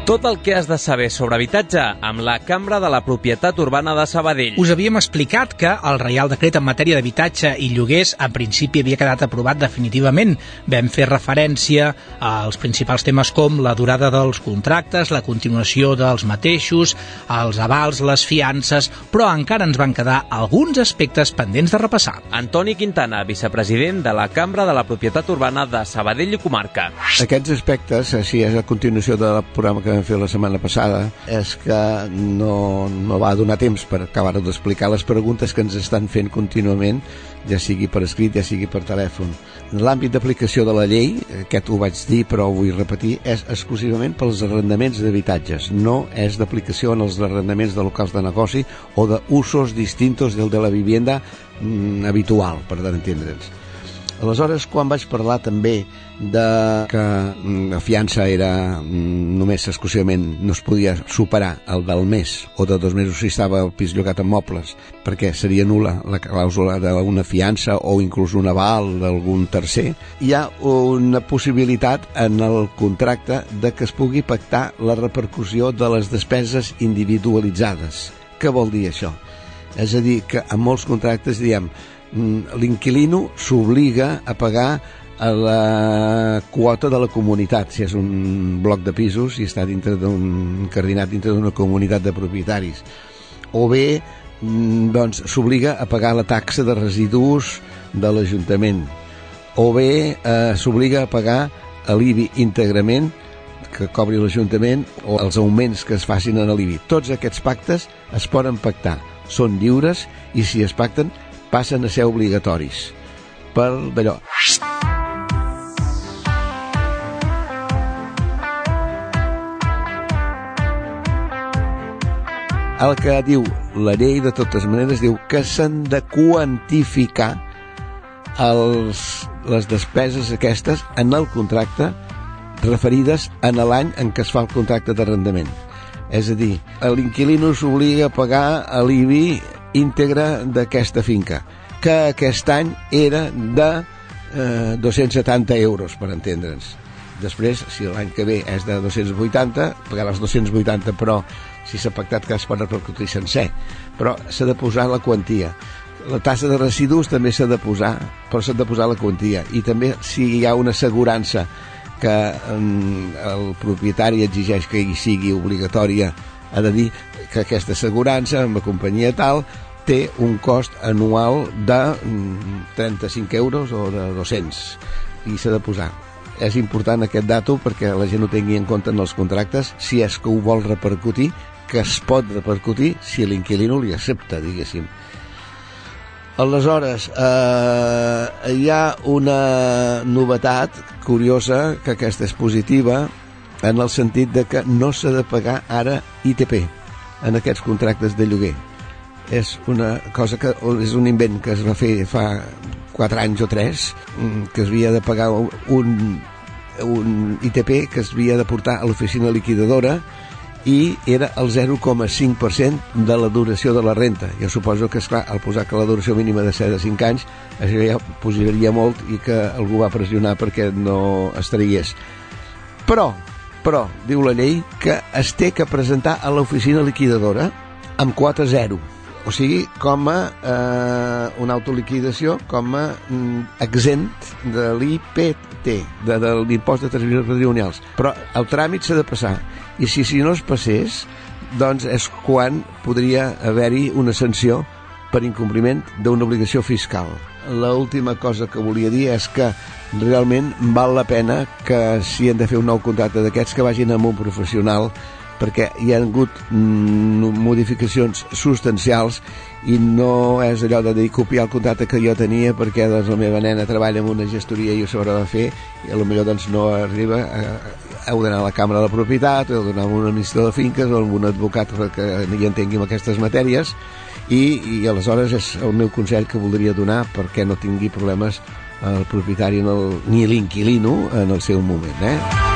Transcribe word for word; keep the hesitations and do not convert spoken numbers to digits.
Tot el que has de saber sobre habitatge amb la Cambra de la Propietat Urbana de Sabadell. Us havíem explicat que el Reial Decret en matèria d'habitatge i lloguers en principi havia quedat aprovat definitivament. Vam fer referència als principals temes com la durada dels contractes, la continuació dels mateixos, els avals, les fiances, però encara ens van quedar alguns aspectes pendents de repassar. Antoni Quintana, vicepresident de la Cambra de la Propietat Urbana de Sabadell i Comarca. Aquests aspectes, així és a continuació del programa que vam fer la setmana passada, és que no, no va donar temps per acabar d'explicar les preguntes que ens estan fent contínuament, ja sigui per escrit, ja sigui per telèfon. En l'àmbit d'aplicació de la llei, aquest ho vaig dir però ho vull repetir, és exclusivament pels arrendaments d'habitatges, no és d'aplicació en els arrendaments de locals de negoci o d'usos distintos del de la vivienda mm, habitual, per entendre'ns. Aleshores, quan vaig parlar també de que la fiança era només exclusivament, no es podia superar el del mes o de dos mesos si estava el pis llogat amb mobles, perquè seria nul·la la clàusula d'una fiança o inclús un aval d'algun tercer, hi ha una possibilitat en el contracte de que es pugui pactar la repercussió de les despeses individualitzades. Què vol dir això? És a dir, que en molts contractes diem l'inquilino s'obliga a pagar a la quota de la comunitat, si és un bloc de pisos i està dintre d'un incardinat dintre d'una comunitat de propietaris, o bé doncs s'obliga a pagar la taxa de residus de l'Ajuntament, o bé eh, s'obliga a pagar l'I B I íntegrament que cobri l'Ajuntament o els augments que es facin en l'I B I. Tots aquests pactes es poden pactar, són lliures i si es pacten passen a ser obligatoris per d'allò. El que diu la llei, de totes maneres, diu que s'han de quantificar els, les despeses aquestes en el contracte referides en l'any en què es fa el contracte d'arrendament. És a dir, l'inquilino s'obliga a pagar l'I B I íntegre d'aquesta finca, que aquest any era de eh, dos-cents setanta euros, per entendre'ns. Després, si l'any que ve és de dos-cents vuitanta, pagarà els dos-cents vuitanta, però si s'ha pactat que es pot repercutir sencer. Però s'ha de posar la quantia. La tassa de residus també s'ha de posar, però s'ha de posar la quantia. I també si hi ha una assegurança que eh, el propietari exigeix que hi sigui obligatòria, ha de dir que aquesta assegurança amb la companyia tal té un cost anual de trenta-cinc euros o de dos-cents i s'ha de posar. És important aquest dato perquè la gent ho tingui en compte en els contractes si és que ho vol repercutir, que es pot repercutir si l'inquilino li accepta, diguéssim. Aleshores, eh, hi ha una novetat curiosa, que aquesta és positiva, en el sentit de que no s'ha de pagar ara I T P en aquests contractes de lloguer. És una cosa que és un invent que es va fer fa quatre anys o tres, que es havia de pagar un, un I T P que es havia de portar a l'oficina liquidadora i era el zero coma cinc per cent de la duració de la renta. Jo suposo que, esclar, al posar que la duració mínima de ser de cinc anys, això ja pujaria molt i que algú va pressionar perquè no es tragués. Però Però, diu la llei, que es té que presentar a l'oficina liquidadora amb quota zero. O sigui, com a eh, una autoliquidació, com a mm, exempt de l'I P T, de, de l'impost de transmissions patrimonials. Però el tràmit s'ha de passar. I si, si no es passés, doncs és quan podria haver-hi una sanció per incompliment d'una obligació fiscal. L'última cosa que volia dir és que realment val la pena que si hem de fer un nou contracte d'aquests que vagin amb un professional, perquè hi ha hagut mm, modificacions substancials i no és allò de dir copiar el contracte que jo tenia perquè doncs, la meva nena treballa en una gestoria i ho s'haurà de fer i potser doncs, no arriba a, heu d'anar a la Cambra de la Propietat o heu d'anar a un administrador de finques o a un advocat que hi entengui en aquestes matèries i, i aleshores és el meu consell que voldria donar perquè no tingui problemes el propietari en el, ni l'inquilino en el seu moment, eh?